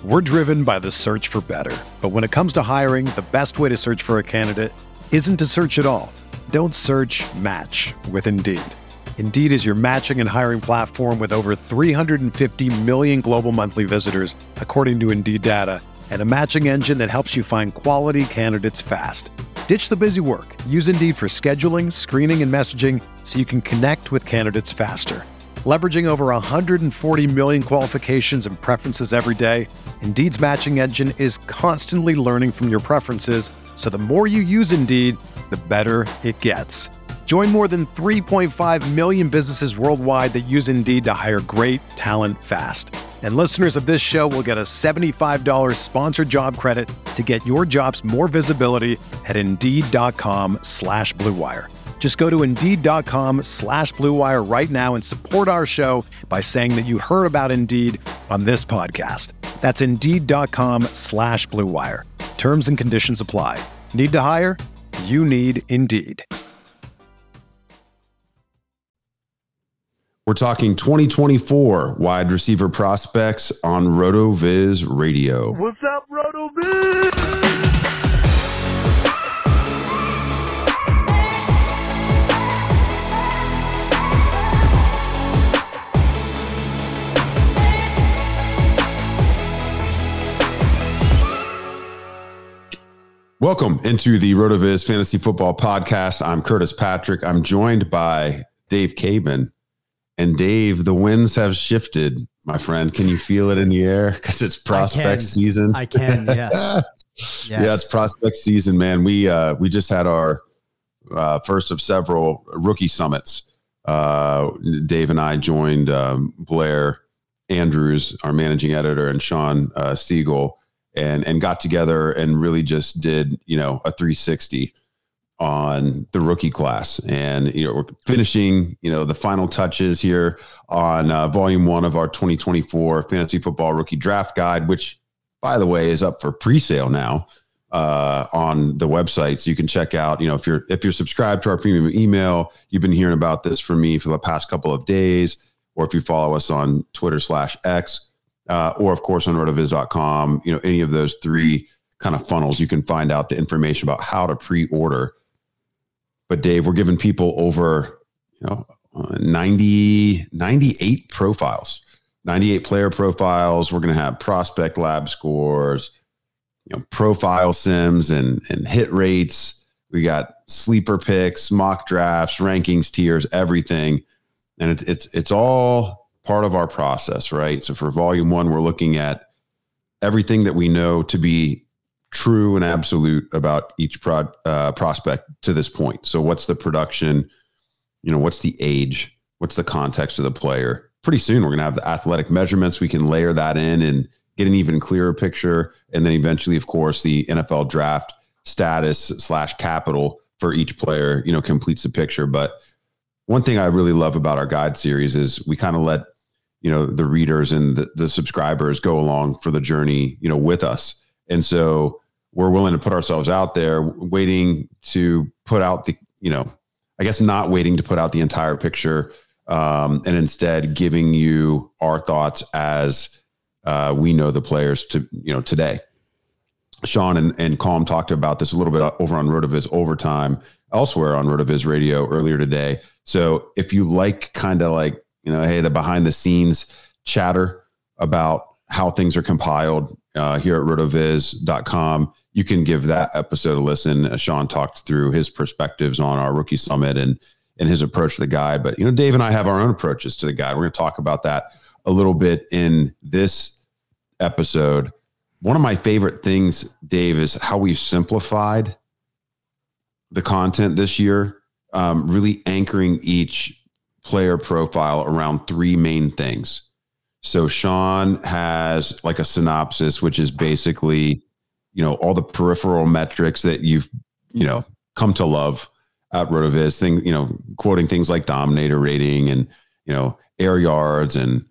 We're driven by the search for better. But when it comes to hiring, the best way to search for a candidate isn't to search at all. Don't search, match with Indeed. Indeed is your matching and hiring platform with over 350 million global monthly visitors, according to Indeed data, and a matching engine that helps you find quality candidates fast. Ditch the busy work. Use Indeed for scheduling, screening, and messaging so you can connect with candidates faster. Leveraging over 140 million qualifications and preferences every day, Indeed's matching engine is constantly learning from your preferences, so the more you use Indeed, the better it gets. Join more than 3.5 million businesses worldwide that use Indeed to hire great talent fast. And listeners of this show will get a $75 sponsored job credit to get your jobs more visibility at Indeed.com/Blue Wire. Just go to Indeed.com/Blue Wire right now and support our show by saying that you heard about Indeed on this podcast. That's Indeed.com/Blue Wire. Terms and conditions apply. Need to hire? You need Indeed. We're talking 2024 wide receiver prospects on RotoViz Radio. What's up, RotoViz? Welcome into the RotoViz Fantasy Football Podcast. I'm Curtis Patrick. I'm joined by Dave Caban. And Dave, the winds have shifted, my friend. Can you feel it in the air? Because it's prospect season. I can, yes. Yes. Yeah, it's prospect season, man. We just had our first of several rookie summits. Dave and I joined Blair Andrews, our managing editor, and Sean Siegel, and got together and really just did, a 360 on the rookie class. And, we're finishing, the final touches here on volume 1 of our 2024 Fantasy Football Rookie Draft Guide, which, by the way, is up for pre-sale now on the website. So you can check out, if you're subscribed to our premium email, you've been hearing about this from me for the past couple of days, or if you follow us on Twitter/X, or of course on rotoviz.com, any of those three kind of funnels, you can find out the information about how to pre-order. But Dave, we're giving people over, 98 profiles, 98 player profiles. We're going to have prospect lab scores, profile sims and hit rates. We got sleeper picks, mock drafts, rankings, tiers, everything. And it's all part of our process, right? So for volume 1, we're looking at everything that we know to be true and absolute about each prospect to this point. So what's the production? What's the age? What's the context of the player? Pretty soon we're going to have the athletic measurements. We can layer that in and get an even clearer picture. And then eventually, of course, the NFL draft status/capital for each player, completes the picture. But one thing I really love about our guide series is we kind of let, the readers and the subscribers go along for the journey, with us. And so we're willing to put ourselves out there, waiting to put out the, not waiting to put out the entire picture, and instead giving you our thoughts as we know the players to, today. Sean and Calm talked about this a little bit over on RotoViz Overtime, elsewhere on RotoViz Radio earlier today. So if you like kind of like, hey, the behind the scenes chatter about how things are compiled here at rotoviz.com, you can give that episode a listen. Sean talked through his perspectives on our rookie summit and his approach to the guide. But, Dave and I have our own approaches to the guide. We're going to talk about that a little bit in this episode. One of my favorite things, Dave, is how we've simplified the content this year, really anchoring each player profile around 3 main things. So Sean has like a synopsis, which is basically, all the peripheral metrics that you've, come to love at RotoViz, quoting things like dominator rating and, air yards and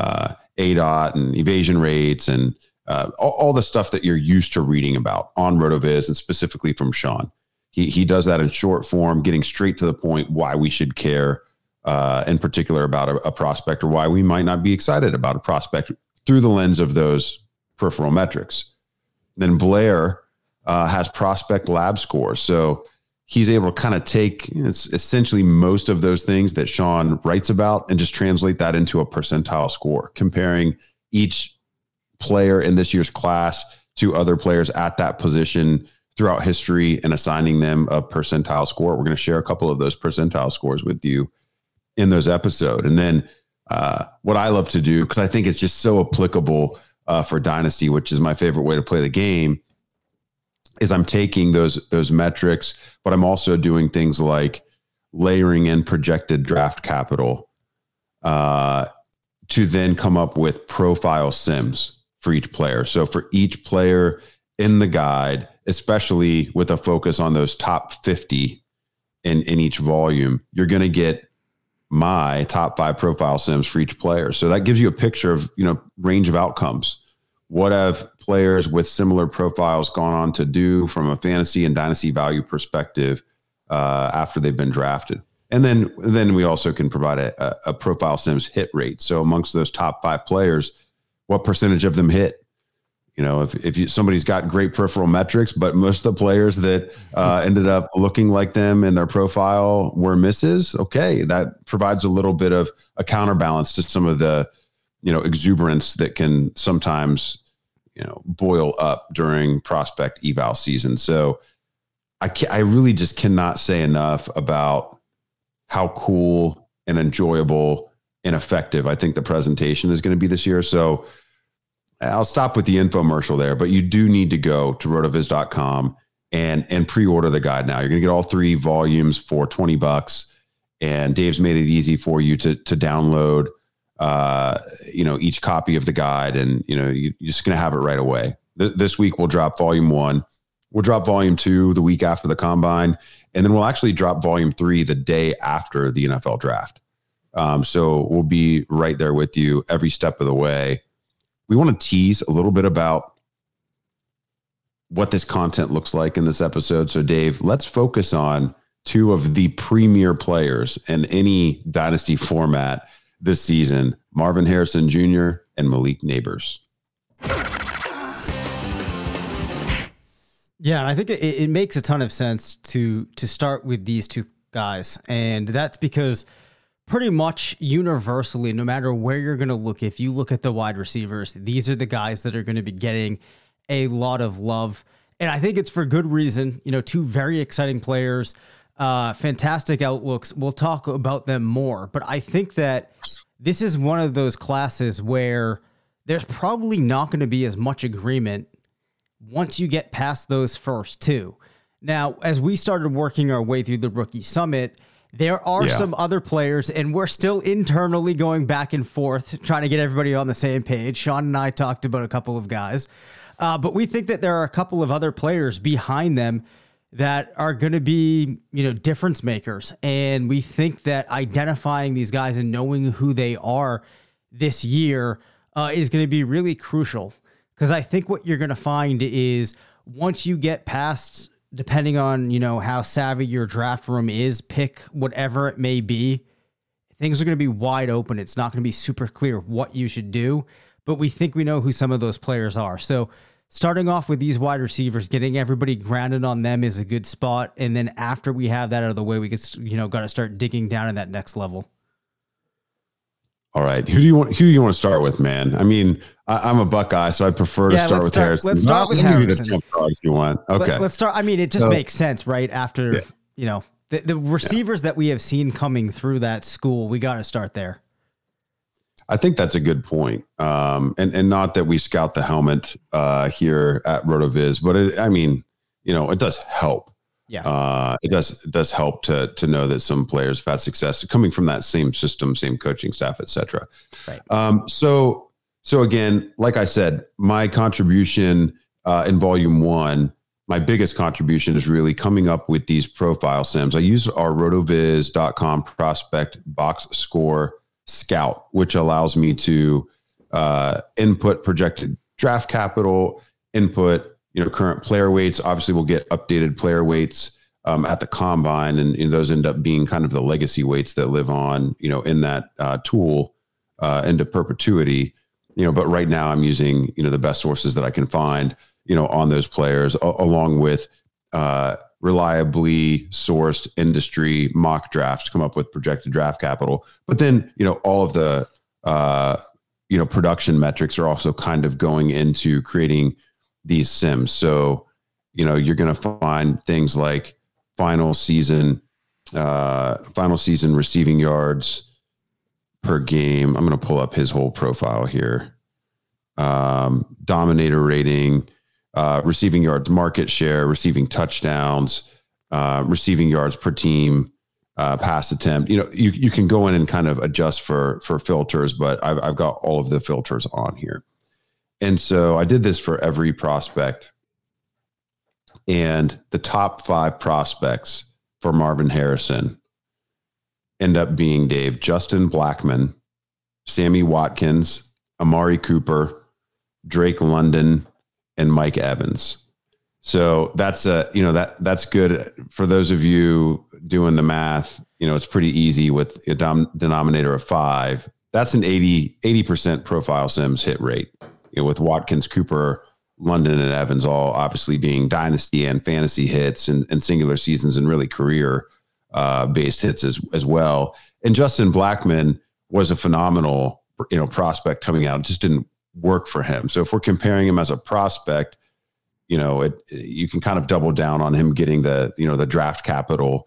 ADOT and evasion rates and all the stuff that you're used to reading about on RotoViz, and specifically from Sean. He does that in short form, getting straight to the point why we should care in particular about a prospect, or why we might not be excited about a prospect through the lens of those peripheral metrics. Then Blair has prospect lab scores. So he's able to kind of take essentially most of those things that Sean writes about and just translate that into a percentile score, comparing each player in this year's class to other players at that position throughout history and assigning them a percentile score. We're going to share a couple of those percentile scores with you in those episodes. And then what I love to do, because I think it's just so applicable for Dynasty, which is my favorite way to play the game, is I'm taking those metrics, but I'm also doing things like layering in projected draft capital to then come up with profile sims for each player. So for each player in the guide, especially with a focus on those top 50 in each volume, you're going to get my top 5 profile sims for each player. So that gives you a picture of, range of outcomes. What have players with similar profiles gone on to do from a fantasy and dynasty value perspective after they've been drafted? And then we also can provide a profile sims hit rate. So amongst those top 5 players, what percentage of them hit? If somebody's got great peripheral metrics, but most of the players that ended up looking like them in their profile were misses, okay, that provides a little bit of a counterbalance to some of the, exuberance that can sometimes, boil up during prospect eval season. So I really just cannot say enough about how cool and enjoyable and effective I think the presentation is going to be this year. So I'll stop with the infomercial there, but you do need to go to rotoviz.com and pre-order the guide now. You're going to get all 3 volumes for $20, and Dave's made it easy for you to download, each copy of the guide, and you're just going to have it right away. This week we'll drop volume 1. We'll drop volume 2 the week after the combine, and then we'll actually drop volume 3 the day after the NFL draft. So we'll be right there with you every step of the way. We want to tease a little bit about what this content looks like in this episode. So Dave, let's focus on 2 of the premier players in any dynasty format this season, Marvin Harrison Jr. and Malik Nabers. Yeah, and I think it makes a ton of sense to start with these 2 guys. And that's because pretty much universally, no matter where you're going to look, if you look at the wide receivers, these are the guys that are going to be getting a lot of love. And I think it's for good reason. 2 very exciting players, fantastic outlooks. We'll talk about them more. But I think that this is one of those classes where there's probably not going to be as much agreement once you get past those first 2. Now, as we started working our way through the Rookie Summit, there are some other players, and we're still internally going back and forth, trying to get everybody on the same page. Sean and I talked about a couple of guys, but we think that there are a couple of other players behind them that are going to be, difference makers. And we think that identifying these guys and knowing who they are this year is going to be really crucial. Because I think what you're going to find is once you get past, depending on, how savvy your draft room is, pick whatever it may be, things are going to be wide open. It's not going to be super clear what you should do, but we think we know who some of those players are. So starting off with these wide receivers, getting everybody grounded on them is a good spot. And then after we have that out of the way, we get, got to start digging down in that next level. All right. Who do you want to start with, man? I mean, I'm a Buckeye, so I prefer to start with Harrison. Let's start with Harrison. Give you the if you want. Okay. Let's start. I mean, it just makes sense, right? After, the receivers that we have seen coming through that school, we got to start there. I think that's a good point. And not that we scout the helmet here at RotoViz, but it does help. Yeah. It does help to know that some players have had success coming from that same system, same coaching staff, et cetera. Right. So again, like I said, my contribution in volume 1, my biggest contribution is really coming up with these profile sims. I use our rotoviz.com prospect box score scout, which allows me to input projected draft capital, input current player weights. Obviously, we'll get updated player weights at the combine, and those end up being kind of the legacy weights that live on, in that tool into perpetuity. But right now I'm using, the best sources that I can find, on those players, along with reliably sourced industry mock drafts to come up with projected draft capital. But then, all of the, production metrics are also kind of going into creating these sims. So, you're going to find things like final season receiving yards per game. I'm going to pull up his whole profile here. Dominator rating, receiving yards market share, receiving touchdowns, receiving yards per team, pass attempt. You can go in and kind of adjust for filters, but I've got all of the filters on here. And so I did this for every prospect, and the top 5 prospects for Marvin Harrison end up being, Dave, Justin Blackmon, Sammy Watkins, Amari Cooper, Drake London, and Mike Evans. So that's that's good for those of you doing the math. It's pretty easy with a denominator of 5. That's an 80% profile sims hit rate, with Watkins, Cooper, London, and Evans all obviously being dynasty and fantasy hits and singular seasons and really career based hits as well. And Justin Blackmon was a phenomenal, prospect coming out. It just didn't work for him. So if we're comparing him as a prospect, you can kind of double down on him getting the draft capital.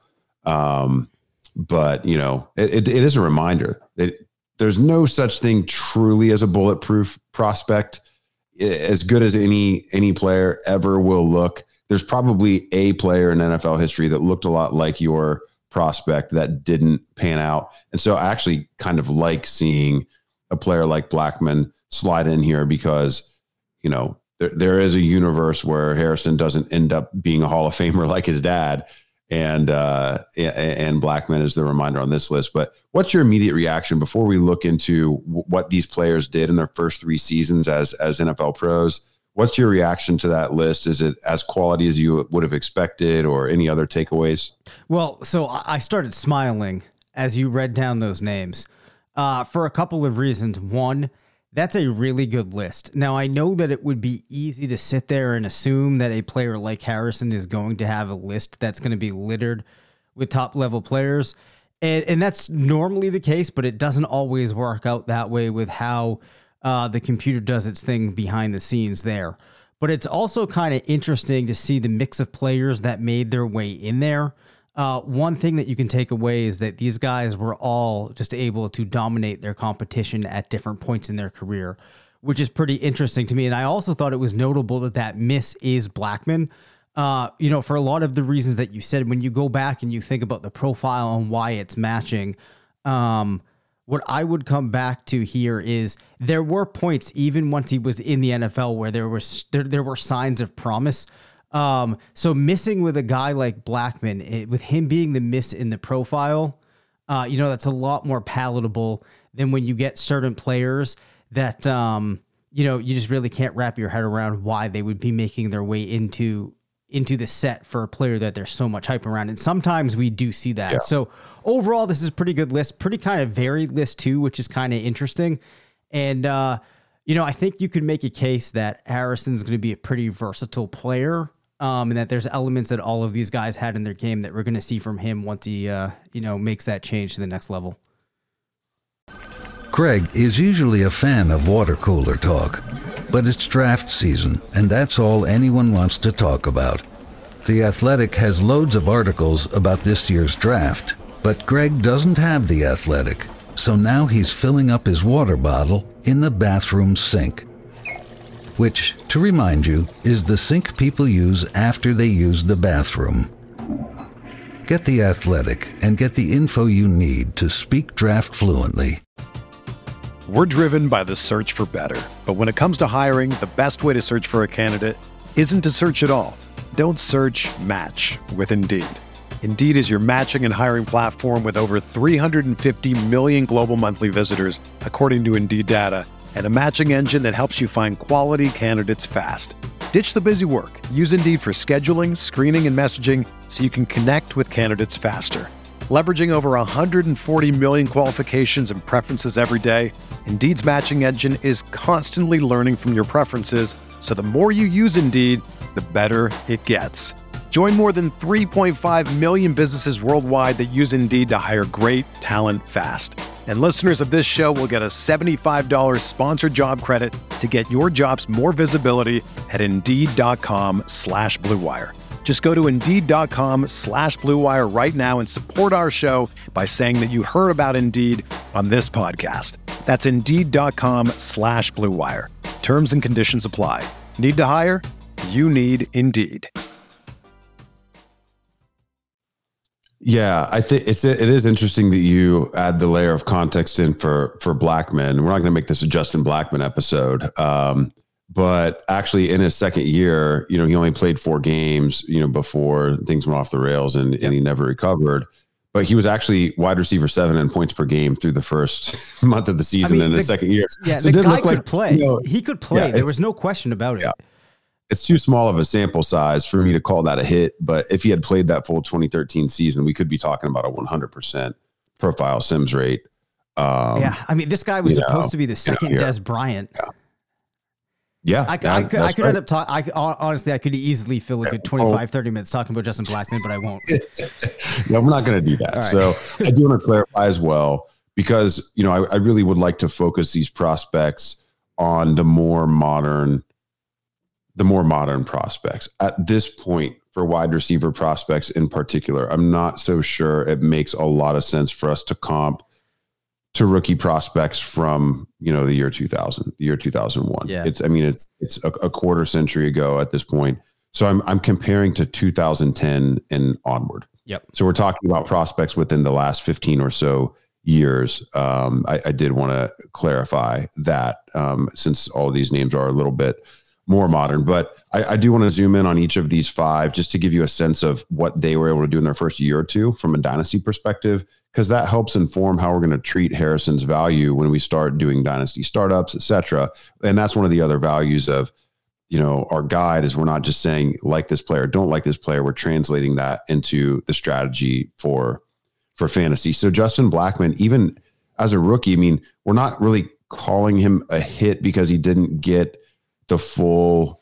But it is a reminder that there's no such thing truly as a bulletproof prospect. As good as any player ever will look, there's probably a player in NFL history that looked a lot like your prospect that didn't pan out. And so I actually kind of like seeing a player like Blackmon slide in here because, there is a universe where Harrison doesn't end up being a Hall of Famer like his dad. And Blackmon is the reminder on this list. But what's your immediate reaction before we look into what these players did in their first 3 seasons as NFL pros? What's your reaction to that list? Is it as quality as you would have expected, or any other takeaways? Well, so I started smiling as you read down those names for a couple of reasons. One, that's a really good list. Now, I know that it would be easy to sit there and assume that a player like Harrison is going to have a list that's going to be littered with top-level players, and that's normally the case, but it doesn't always work out that way with how the computer does its thing behind the scenes there. But it's also kind of interesting to see the mix of players that made their way in there. One thing that you can take away is that these guys were all just able to dominate their competition at different points in their career, which is pretty interesting to me. And I also thought it was notable that miss is Blackmon, for a lot of the reasons that you said. When you go back and you think about the profile and why it's matching, what I would come back to here is there were points, even once he was in the NFL, where there were signs of promise. So missing with a guy like Blackmon, with him being the miss in the profile, that's a lot more palatable than when you get certain players that, you just really can't wrap your head around why they would be making their way into the set for a player that there's so much hype around. And sometimes we do see that. Yeah. So overall, this is a pretty good list, pretty kind of varied list too, which is kind of interesting. And, I think you could make a case that Harrison's going to be a pretty versatile player. And that there's elements that all of these guys had in their game that we're going to see from him once he, makes that change to the next level. Greg is usually a fan of water cooler talk, but it's draft season, and that's all anyone wants to talk about. The Athletic has loads of articles about this year's draft, but Greg doesn't have The Athletic, so now he's filling up his water bottle in the bathroom sink. Which, to remind you, is the sink people use after they use the bathroom. Get The Athletic and get the info you need to speak draft fluently. We're driven by the search for better. But when it comes to hiring, the best way to search for a candidate isn't to search at all. Don't search, match with Indeed. Indeed is your matching and hiring platform with over 350 million global monthly visitors, according to Indeed data, and a matching engine that helps you find quality candidates fast. Ditch the busy work. Use Indeed for scheduling, screening, and messaging so you can connect with candidates faster. Leveraging over 140 million qualifications and preferences every day, Indeed's matching engine is constantly learning from your preferences, so the more you use Indeed, the better it gets. Join more than 3.5 million businesses worldwide that use Indeed to hire great talent fast. And listeners of this show will get a $75 sponsored job credit to get your jobs more visibility at Indeed.com/Blue Wire. Just go to Indeed.com/Blue Wire right now and support our show by saying that you heard about Indeed on this podcast. That's Indeed.com/Blue Wire. Terms and conditions apply. Need to hire? You need Indeed. Yeah, I think it is interesting that you add the layer of context in for Blackmon. We're not going to make this a Justin Blackmon episode, but actually in his second year, he only played 4 games, before things went off the rails and he never recovered. But he was actually wide receiver 7 in points per game through the first month of the season in his second year. Yeah, so the guy could play. He could play. There was no question about it. Yeah. It's too small of a sample size for me to call that a hit, but if he had played that full 2013 season, we could be talking about a 100% profile Sims rate. This guy was supposed to be the second Des Bryant. Yeah. I could end up talking. Honestly, I could easily fill a good 25, 30 minutes talking about Justin Blackmon, but I won't. No, we're not going to do that. Right. So I do want to clarify as well, because, I really would like to focus these prospects on the more modern prospects. At this point, for wide receiver prospects in particular, I'm not so sure it makes a lot of sense for us to comp to rookie prospects from, the year 2000, the year 2001. Yeah. It's a quarter century ago at this point. So I'm comparing to 2010 and onward. Yep. So we're talking about prospects within the last 15 or so years. I did want to clarify that, since all of these names are a little bit more modern, but I do want to zoom in on each of these 5 just to give you a sense of what they were able to do in their first year or two from a dynasty perspective, because that helps inform how we're going to treat Harrison's value when we start doing dynasty startups, et cetera. And that's one of the other values of, our guide is we're not just saying like this player, don't like this player. We're translating that into the strategy for fantasy. So Justin Blackmon, even as a rookie, we're not really calling him a hit because he didn't get the full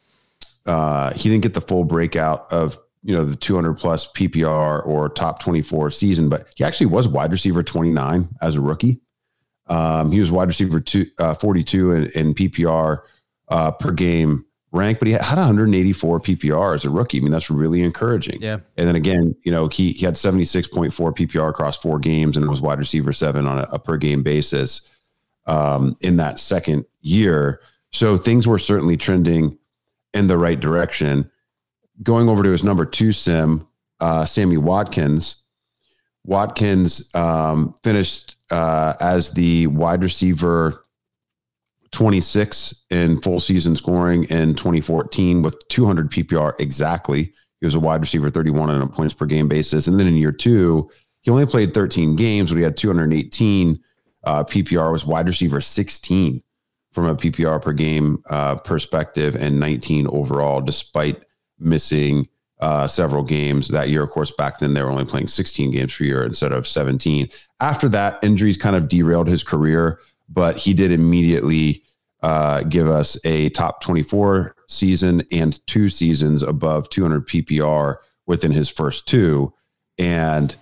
breakout of, the 200 plus PPR or top 24 season, but he actually was wide receiver 29 as a rookie. He was wide receiver 42 in PPR per game rank, but he had 184 PPR as a rookie. That's really encouraging. Yeah. And then again, he had 76.4 PPR across 4 games and was wide receiver 7 on a per game basis in that second year. So things were certainly trending in the right direction. Going over to his number 2 sim, Sammy Watkins. Watkins finished as the wide receiver 26 in full season scoring in 2014 with 200 PPR exactly. He was a wide receiver 31 on a points per game basis. And then in year 2, he only played 13 games, but he had 218 PPR, was wide receiver 16 from a PPR per game perspective, and 19 overall, despite missing several games that year. Of course, back then they were only playing 16 games per year instead of 17. After that, injuries kind of derailed his career, but he did immediately give us a top 24 season and 2 seasons above 200 PPR within his first 2. And,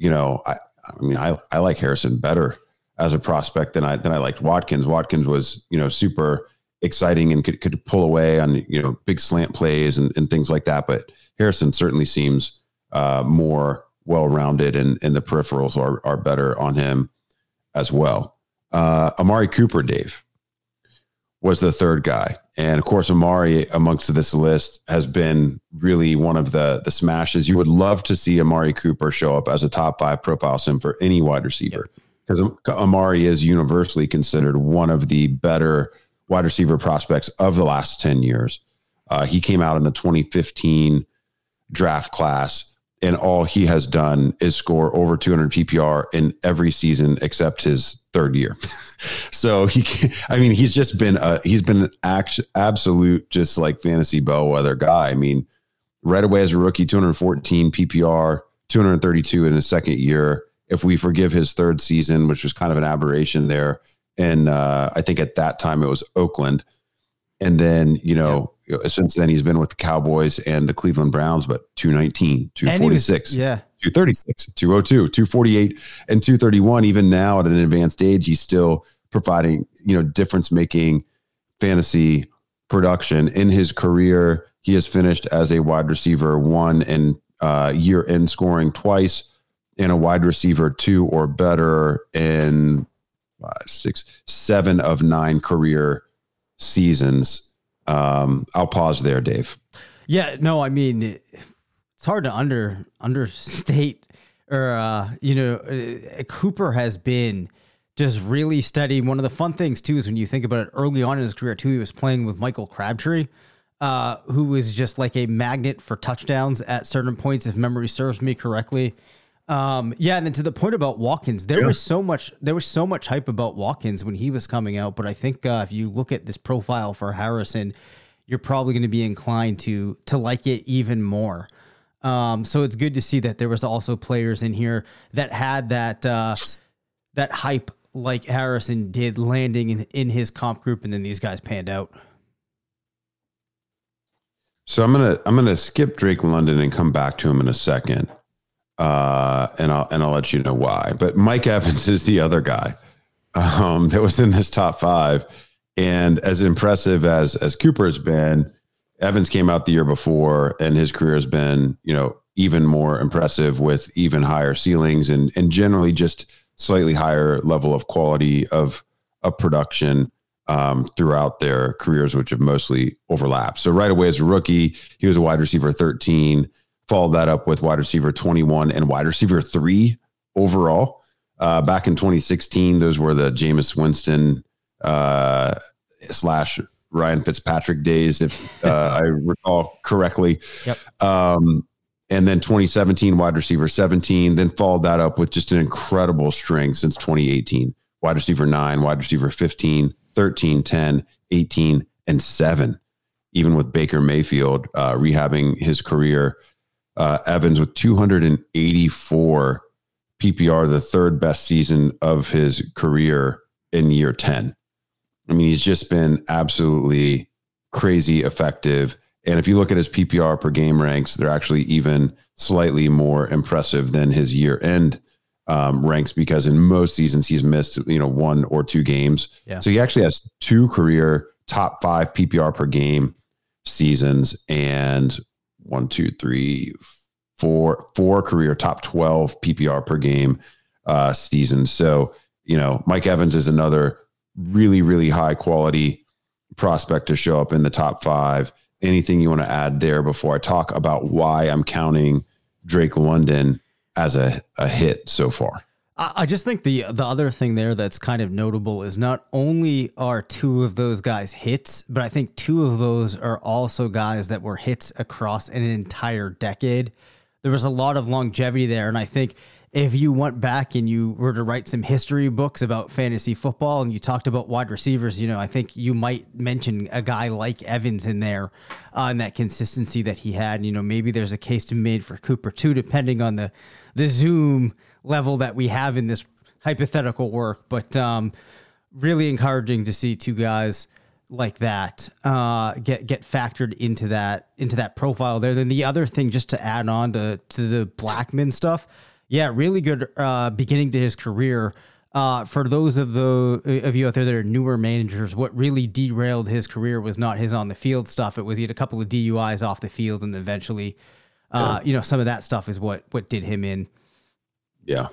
I like Harrison better as a prospect than I liked Watkins. Watkins was, super exciting and could pull away on, big slant plays and things like that. But Harrison certainly seems more well-rounded, and the peripherals are better on him as well. Amari Cooper, Dave, was the third guy. And of course, Amari amongst this list has been really one of the smashes. You would love to see Amari Cooper show up as a top 5 profile sim for any wide receiver, because Amari is universally considered one of the better wide receiver prospects of the last 10 years. He came out in the 2015 draft class, and all he has done is score over 200 PPR in every season except his third year. So he's just been an absolute, just like fantasy bellwether guy. Right away as a rookie, 214 PPR, 232 in his second year. if we forgive his third season, which was kind of an aberration there. And I think at that time it was Oakland. And then, since then he's been with the Cowboys and the Cleveland Browns, but 219, 246, 236, 202, 248, and 231. Even now at an advanced age, he's still providing, difference making fantasy production in his career. He has finished as a wide receiver 1 in year end scoring twice, and a wide receiver 2 or better in 7 of 9 career seasons. I'll pause there, Dave. Yeah, no, I mean, it's hard to understate Cooper has been just really steady. One of the fun things too is when you think about it, early on in his career too, he was playing with Michael Crabtree, who was just like a magnet for touchdowns at certain points, if memory serves me correctly. And then to the point about Watkins, there was so much hype about Watkins when he was coming out. But I think if you look at this profile for Harrison, you're probably going to be inclined to like it even more. So it's good to see that there was also players in here that had that hype like Harrison did, landing in his comp group, and then these guys panned out. So I'm gonna skip Drake London and come back to him in a second. And I'll let you know why. But Mike Evans is the other guy that was in this top 5. And as impressive as Cooper has been, Evans came out the year before, and his career has been, even more impressive with even higher ceilings and generally just slightly higher level of quality of production throughout their careers, which have mostly overlapped. So right away as a rookie, he was a wide receiver 13. Followed that up with wide receiver 21 and wide receiver 3 overall. Back in 2016, those were the Jameis Winston / Ryan Fitzpatrick days, if I recall correctly. Yep. And then 2017, wide receiver 17, then followed that up with just an incredible string since 2018. Wide receiver 9, wide receiver 15, 13, 10, 18, and 7. Even with Baker Mayfield rehabbing his career. Evans with 284 PPR, the third best season of his career in year 10. I mean, he's just been absolutely crazy effective. And if you look at his PPR per game ranks, they're actually even slightly more impressive than his year end ranks, because in most seasons he's missed, 1 or 2 games. Yeah. So he actually has 2 career top 5 PPR per game seasons and 4 career top 12 PPR per game seasons. So, Mike Evans is another really, really high quality prospect to show up in the top 5. Anything you want to add there before I talk about why I'm counting Drake London as a hit so far? I just think the other thing there that's kind of notable is not only are 2 of those guys hits, but I think 2 of those are also guys that were hits across an entire decade. There was a lot of longevity there. And I think if you went back and you were to write some history books about fantasy football and you talked about wide receivers, I think you might mention a guy like Evans in there and that consistency that he had. Maybe there's a case to be made for Cooper too, depending on the Zoom level that we have in this hypothetical work, but really encouraging to see 2 guys like that get factored into that profile there. Then the other thing, just to add on to the Blackmon stuff, really good beginning to his career. For those of you out there that are newer managers, what really derailed his career was not his on the field stuff. It was he had a couple of DUIs off the field, and eventually, some of that stuff is what did him in. Yeah.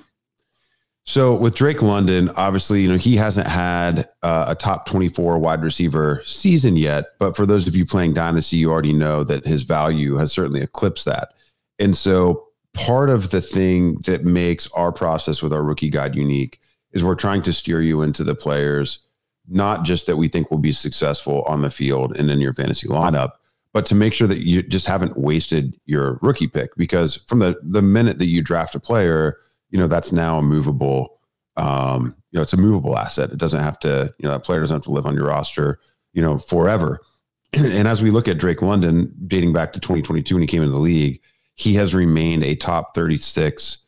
So with Drake London, obviously, he hasn't had a top 24 wide receiver season yet. But for those of you playing Dynasty, you already know that his value has certainly eclipsed that. And so part of the thing that makes our process with our rookie guide unique is we're trying to steer you into the players, not just that we think will be successful on the field and in your fantasy lineup, but to make sure that you just haven't wasted your rookie pick. Because from the minute that you draft a player, that's now a movable, it's a movable asset. It doesn't have to, that player doesn't have to live on your roster, forever. And as we look at Drake London, dating back to 2022 when he came into the league, he has remained a top 36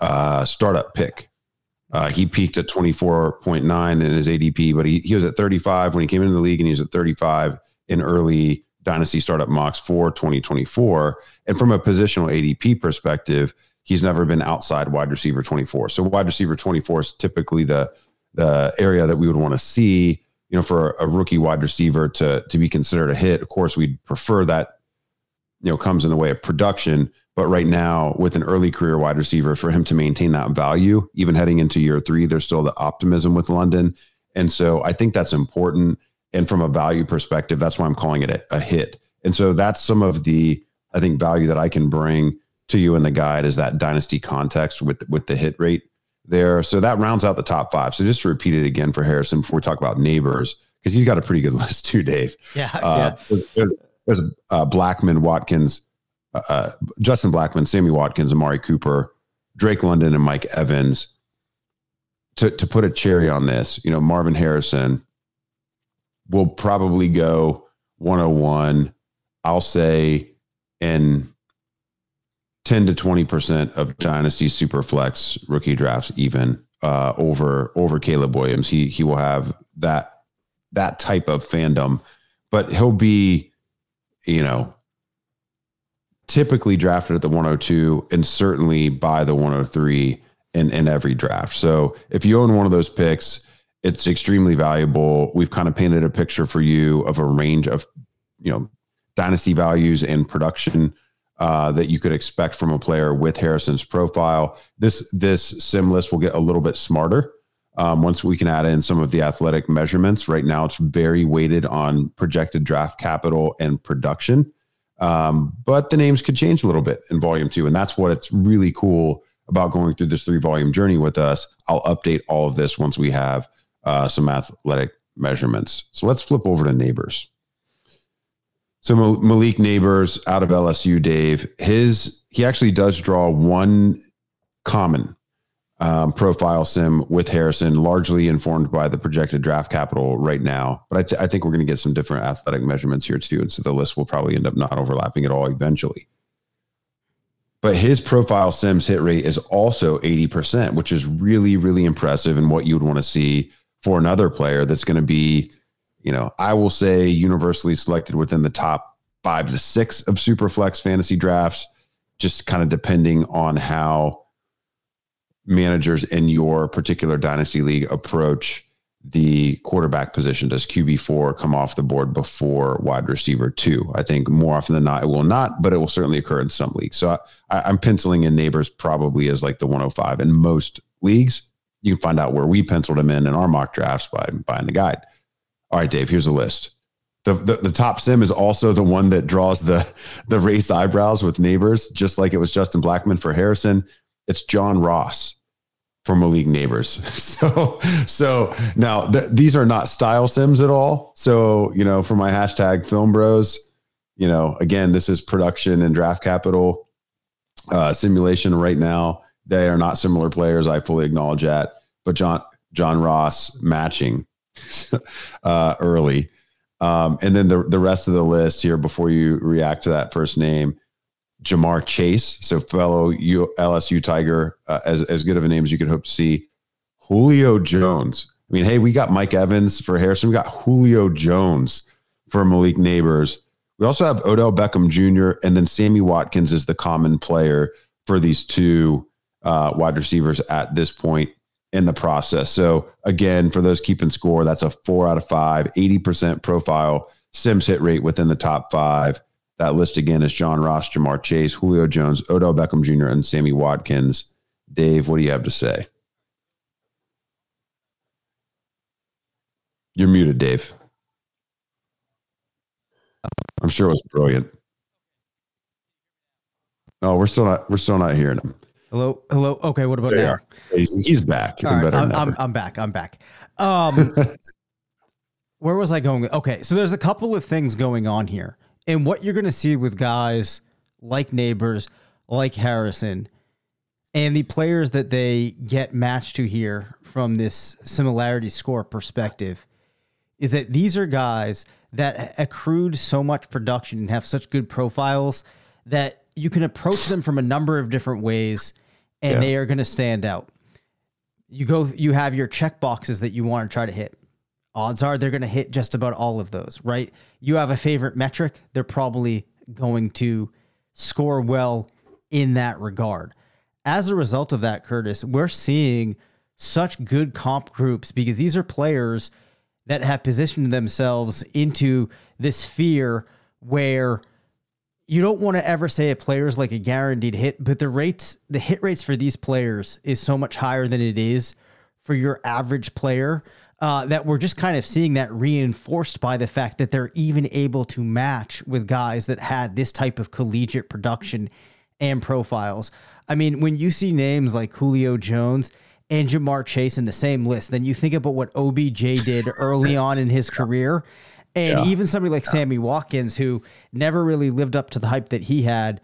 startup pick. He peaked at 24.9 in his ADP, but he was at 35 when he came into the league, and he was at 35 in early Dynasty startup mocks for 2024. And from a positional ADP perspective, he's never been outside wide receiver 24. So wide receiver 24 is typically the area that we would want to see, for a rookie wide receiver to be considered a hit. Of course, we'd prefer that, comes in the way of production. But right now, with an early career wide receiver, for him to maintain that value, even heading into year 3, there's still the optimism with London. And so I think that's important. And from a value perspective, that's why I'm calling it a hit. And so that's some of the, I think, value that I can bring to you in the guide, is that dynasty context with the hit rate there. So that rounds out the top 5. So just to repeat it again for Harrison before we talk about neighbors, because he's got a pretty good list too, Dave. Yeah. There's Blackman, Watkins, Justin Blackman, Sammy Watkins, Amari Cooper, Drake London, and Mike Evans. To put a cherry on this, Marvin Harrison will probably go 101, I'll say, in 10 to 20% of Dynasty Superflex rookie drafts, even over Caleb Williams. He will have that type of fandom, but he'll be, typically drafted at the 102 and certainly by the 103 in every draft. So if you own one of those picks, it's extremely valuable. We've kind of painted a picture for you of a range of, dynasty values and production that you could expect from a player with Harrison's profile. This sim list will get a little bit smarter once we can add in some of the athletic measurements. Right now, it's very weighted on projected draft capital and production. But the names could change a little bit in volume 2. And that's what it's really cool about going through this 3-volume journey with us. I'll update all of this once we have some athletic measurements. So let's flip over to Neighbors. So Malik Neighbors out of LSU, Dave, he actually does draw one common profile sim with Harrison, largely informed by the projected draft capital right now. But I think we're going to get some different athletic measurements here too. And so the list will probably end up not overlapping at all eventually. But his profile sims hit rate is also 80%, which is really, really impressive, and what you would want to see for another player that's going to be, I will say universally selected within the top 5 to 6 of Superflex fantasy drafts, just kind of depending on how managers in your particular dynasty league approach the quarterback position. Does QB4 come off the board before wide receiver 2? I think more often than not, it will not, but it will certainly occur in some leagues. So I'm penciling in Neighbors probably as like the 105 in most leagues. You can find out where we penciled him in our mock drafts by buying the guide. All right, Dave, here's a list. The top sim is also the one that draws the race eyebrows with Neighbors, just like it was Justin Blackman for Harrison. It's John Ross for Malik Neighbors. So now these are not style sims at all. So, for my hashtag Film Bros, again, this is production and draft capital simulation right now. They are not similar players. I fully acknowledge that, but John Ross matching early. And then the rest of the list here, before you react to that first name, Jamar Chase, so fellow LSU Tiger, as good of a name as you could hope to see. Julio Jones. I mean, hey, we got Mike Evans for Harrison. We got Julio Jones for Malik Neighbors. We also have Odell Beckham Jr., and then Sammy Watkins is the common player for these two wide receivers at this point in the process. So again, for those keeping score, that's a 4 out of 5, 80% profile sims hit rate within the top 5. That list again is John Ross, Jamar Chase, Julio Jones, Odell Beckham Jr., and Sammy Watkins. Dave, what do you have to say? You're muted, Dave. I'm sure it was brilliant. No, we're still not hearing him. Hello. Okay, what about now? He's back. All right, I'm back. Where was I going? Okay, so there's a couple of things going on here. And what you're going to see with guys like Neighbors, like Harrison, and the players that they get matched to here from this similarity score perspective is that these are guys that accrued so much production and have such good profiles that you can approach them from a number of different ways and they are going to stand out. You have your check boxes that you want to try to hit. Odds are they're going to hit just about all of those, right? You have a favorite metric, they're probably going to score well in that regard. As a result of that, Curtis, we're seeing such good comp groups because these are players that have positioned themselves into this sphere where you don't want to ever say a player's like a guaranteed hit, but the hit rates for these players is so much higher than it is for your average player that we're just kind of seeing that reinforced by the fact that they're even able to match with guys that had this type of collegiate production and profiles. I mean, when you see names like Julio Jones and Ja'Marr Chase in the same list, then you think about what OBJ did early on in his career. And even somebody like Sammy Watkins, who never really lived up to the hype that he had,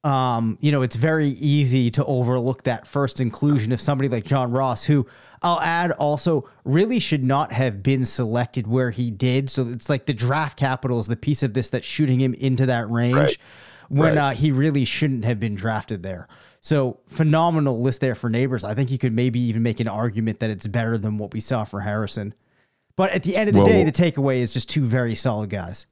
it's very easy to overlook that first inclusion of somebody like John Ross, who I'll add also really should not have been selected where he did. So it's like the draft capital is the piece of this that's shooting him into that range when he really shouldn't have been drafted there. So phenomenal list there for Neighbors. I think you could maybe even make an argument that it's better than what we saw for Harrison. But at the end of the day, the takeaway is just two very solid guys.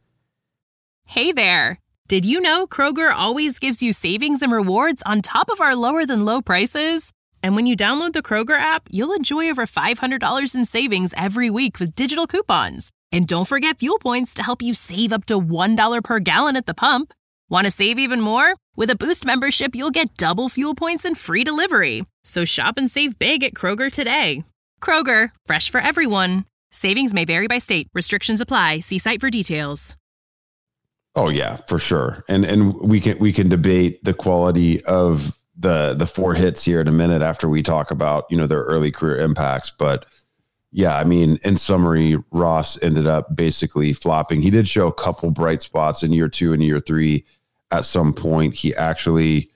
Hey there. Did you know Kroger always gives you savings and rewards on top of our lower than low prices? And when you download the Kroger app, you'll enjoy over $500 in savings every week with digital coupons. And don't forget fuel points to help you save up to $1 per gallon at the pump. Want to save even more? With a Boost membership, you'll get double fuel points and free delivery. So shop and save big at Kroger today. Kroger, fresh for everyone. Savings may vary by state. Restrictions apply. See site for details. Oh yeah, for sure. And we can debate the quality of the four hits here in a minute after we talk about, their early career impacts. But yeah, I mean, in summary, Ross ended up basically flopping. He did show a couple bright spots in year 2 and year 3. At some point, he actually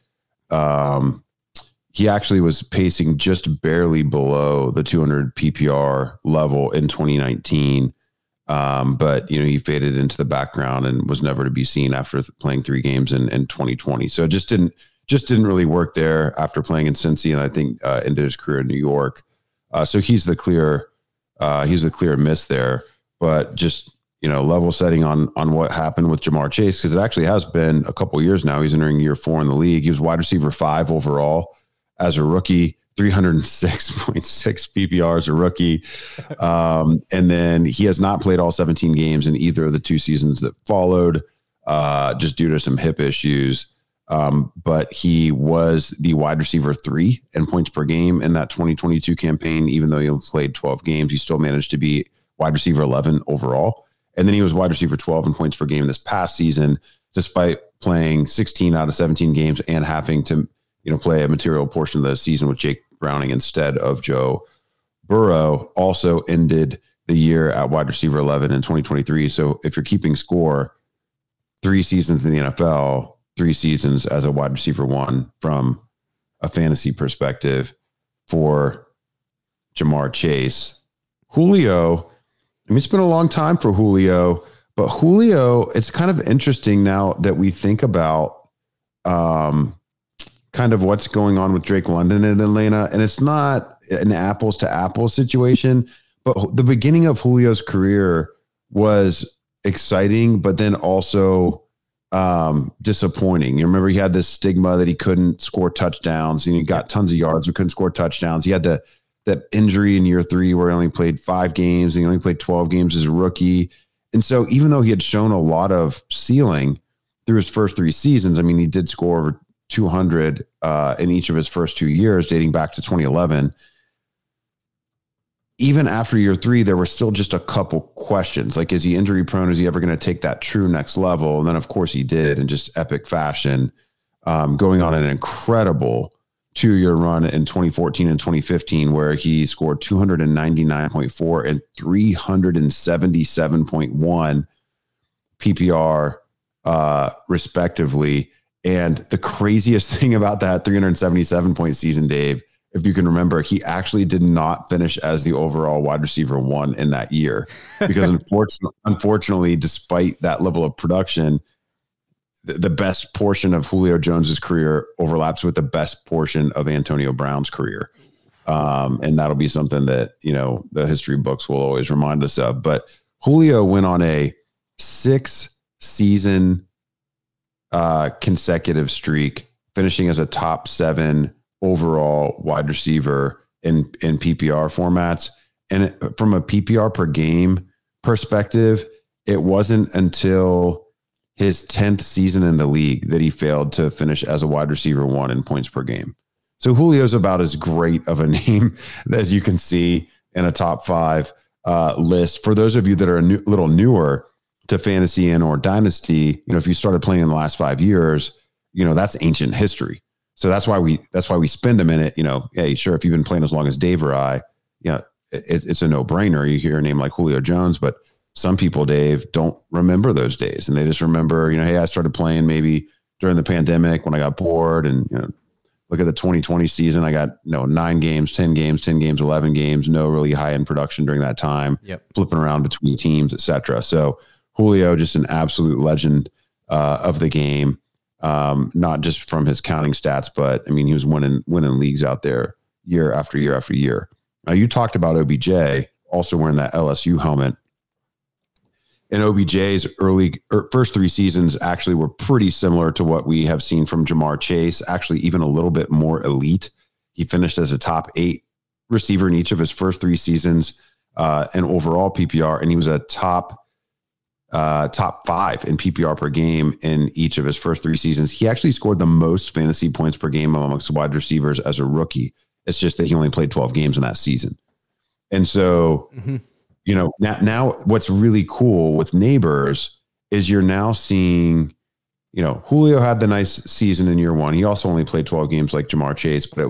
was pacing just barely below the 200 PPR level in 2019. But he faded into the background and was never to be seen after playing 3 games in 2020. So it just didn't really work there after playing in Cincy, and I think ended his career in New York. So he's the clear miss there. But just level setting on what happened with Ja'Marr Chase, because it actually has been a couple years now. He's entering year 4 in the league. He was wide receiver 5 overall as a rookie. 306.6 PPR as a rookie. And then he has not played all 17 games in either of the 2 seasons that followed, just due to some hip issues. But he was the wide receiver 3 in points per game in that 2022 campaign. Even though he only played 12 games, he still managed to be wide receiver 11 overall. And then he was wide receiver 12 in points per game this past season, despite playing 16 out of 17 games and having to play a material portion of the season with Jake Browning instead of Joe Burrow. Also ended the year at wide receiver 11 in 2023. So if you're keeping score, 3 seasons in the NFL, 3 seasons as a wide receiver 1 from a fantasy perspective for Ja'Marr Chase. Julio, it's been a long time for Julio, but Julio, it's kind of interesting now that we think about kind of what's going on with Drake London in Atlanta. And it's not an apples to apples situation, but the beginning of Julio's career was exciting, but then also disappointing. You remember he had this stigma that he couldn't score touchdowns, and he got tons of yards but couldn't score touchdowns. He had that injury in year 3 where he only played 5 games and he only played 12 games as a rookie. And so even though he had shown a lot of ceiling through his first 3 seasons, I mean, he did score over 200 in each of his first 2 years, dating back to 2011. Even after year 3, there were still just a couple questions. Like, is he injury prone? Is he ever going to take that true next level? And then of course he did in just epic fashion, going on an incredible 2-year run in 2014 and 2015, where he scored 299.4 and 377.1 PPR, respectively. And the craziest thing about that 377 point season, Dave, if you can remember, he actually did not finish as the overall wide receiver 1 in that year, because unfortunately, despite that level of production, the best portion of Julio Jones's career overlaps with the best portion of Antonio Brown's career. And that'll be something that, the history books will always remind us of. But Julio went on a 6-season consecutive streak, finishing as a top 7 overall wide receiver in PPR formats. And from a PPR per game perspective, it wasn't until his 10th season in the league that he failed to finish as a wide receiver 1 in points per game. So Julio's about as great of a name as you can see in a top 5 list. For those of you that are a little newer to fantasy and or dynasty, if you started playing in the last 5 years, that's ancient history. So that's why we spend a minute, hey, sure, if you've been playing as long as Dave or I, it's a no-brainer. You hear a name like Julio Jones, but some people, Dave, don't remember those days. And they just remember, hey, I started playing maybe during the pandemic when I got bored, and, look at the 2020 season. I got 9 games, 10 games, 10 games, 11 games, no really high-end production during that time, flipping around between teams, et cetera. So Julio, just an absolute legend of the game, not just from his counting stats, but, he was winning leagues out there year after year after year. Now, you talked about OBJ also wearing that LSU helmet. And OBJ's first 3 seasons actually were pretty similar to what we have seen from Jamar Chase, actually even a little bit more elite. He finished as a top 8 receiver in each of his first 3 seasons in overall PPR, and he was a top 5 in PPR per game in each of his first 3 seasons. He actually scored the most fantasy points per game amongst wide receivers as a rookie. It's just that he only played 12 games in that season. And so... now what's really cool with Neighbors is you're now seeing, Julio had the nice season in year 1. He also only played 12 games like Jamar Chase, but it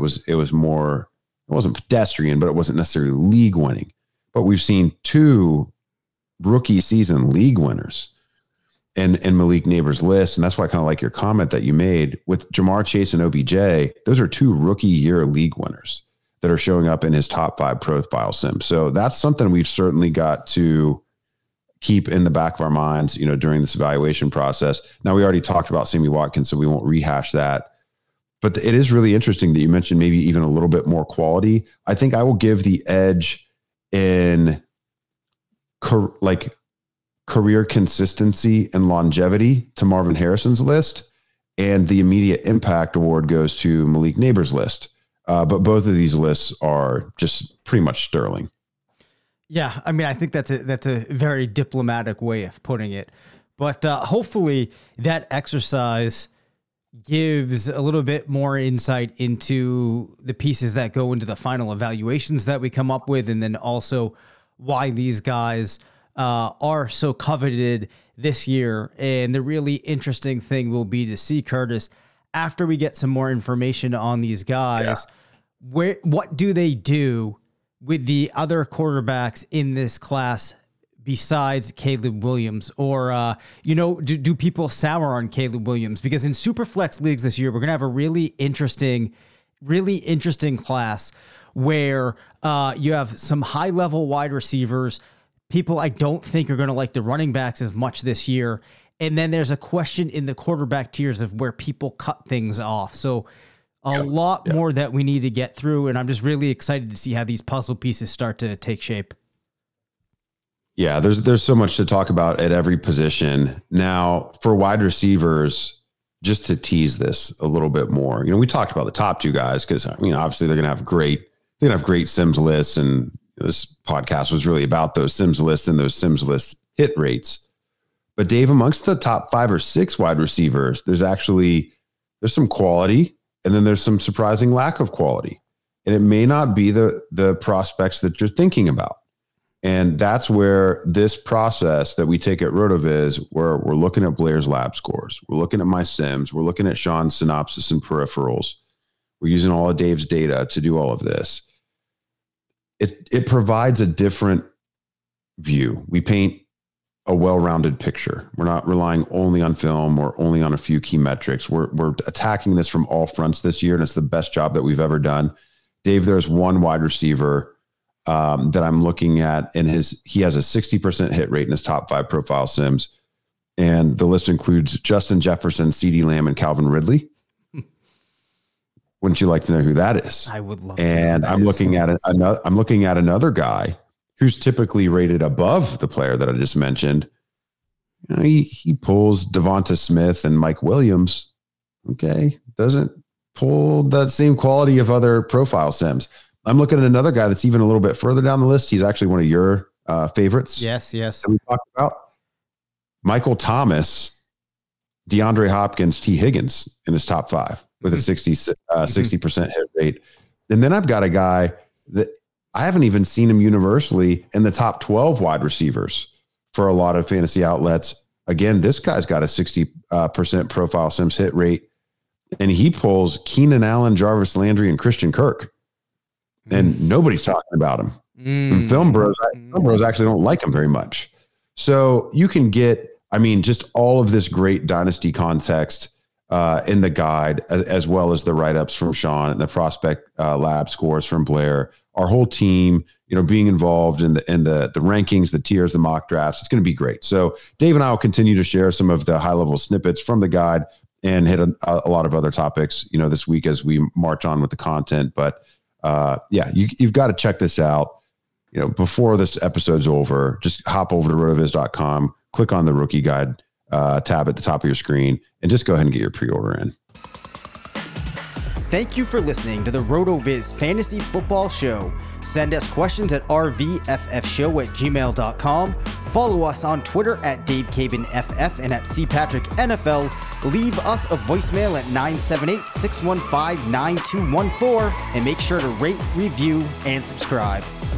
wasn't pedestrian, but it wasn't necessarily league winning. But we've seen 2 rookie season league winners in Malik Neighbors' list. And that's why I kind of like your comment that you made with Jamar Chase and OBJ. Those are 2 rookie year league winners that are showing up in his top 5 profile sims. So that's something we've certainly got to keep in the back of our minds, during this evaluation process. Now, we already talked about Sammy Watkins, so we won't rehash that. But it is really interesting that you mentioned maybe even a little bit more quality. I think I will give the edge in career consistency and longevity to Marvin Harrison's list, and the immediate impact award goes to Malik Neighbors' list. But both of these lists are just pretty much sterling. Yeah, I think that's a very diplomatic way of putting it. But hopefully that exercise gives a little bit more insight into the pieces that go into the final evaluations that we come up with, and then also why these guys are so coveted this year. And the really interesting thing will be to see, Curtis, after we get some more information on these guys, what do they do with the other quarterbacks in this class besides Caleb Williams? Or, do people sour on Caleb Williams? Because in Superflex leagues this year, we're going to have a really interesting class where you have some high-level wide receivers, people I don't think are going to like the running backs as much this year. And then there's a question in the quarterback tiers of where people cut things off. So a lot more that we need to get through. And I'm just really excited to see how these puzzle pieces start to take shape. Yeah, there's so much to talk about at every position. Now, for wide receivers, just to tease this a little bit more, we talked about the top 2 guys because, obviously they're going to have great Sims lists. And this podcast was really about those Sims lists and those Sims list hit rates. But Dave, amongst the top 5 or 6 wide receivers, there's some quality, and then there's some surprising lack of quality. And it may not be the prospects that you're thinking about. And that's where this process that we take at RotoViz, where we're looking at Blair's lab scores, we're looking at my sims, we're looking at Sean's synopsis and peripherals. We're using all of Dave's data to do all of this. It provides a different view. We paint a well-rounded picture. We're not relying only on film or only on a few key metrics. We're attacking this from all fronts this year, and it's the best job that we've ever done. Dave, there's one wide receiver that I'm looking at, and he has a 60% hit rate in his top 5 profile sims. And the list includes Justin Jefferson, CeeDee Lamb, and Calvin Ridley. Wouldn't you like to know who that is? I would love. And I'm looking at another guy who's typically rated above the player that I just mentioned. You know, he pulls Devonta Smith and Mike Williams. Okay, doesn't pull that same quality of other profile sims. I'm looking at another guy that's even a little bit further down the list. He's actually one of your favorites. Yes. That we talked about. Michael Thomas, DeAndre Hopkins, T. Higgins in his top 5 with a 60% hit rate. And then I've got a guy that I haven't even seen him universally in the top 12 wide receivers for a lot of fantasy outlets. Again, this guy's got a 60% profile sims hit rate, and he pulls Keenan Allen, Jarvis Landry, and Christian Kirk. And nobody's talking about him. And film bros actually don't like him very much. So you can get, just all of this great dynasty context in the guide, as well as the write-ups from Sean and the prospect lab scores from Blair. Our whole team, being involved in the rankings, the tiers, the mock drafts. It's going to be great. So Dave and I will continue to share some of the high-level snippets from the guide and hit a lot of other topics, this week as we march on with the content. But you've got to check this out. Before this episode's over, just hop over to rotoviz.com, click on the rookie guide tab at the top of your screen, and just go ahead and get your pre-order in. Thank you for listening to the RotoViz Fantasy Football Show. Send us questions at rvffshow@gmail.com. Follow us on Twitter at DaveCabanFF and at CPatrickNFL. Leave us a voicemail at 978-615-9214 and make sure to rate, review, and subscribe.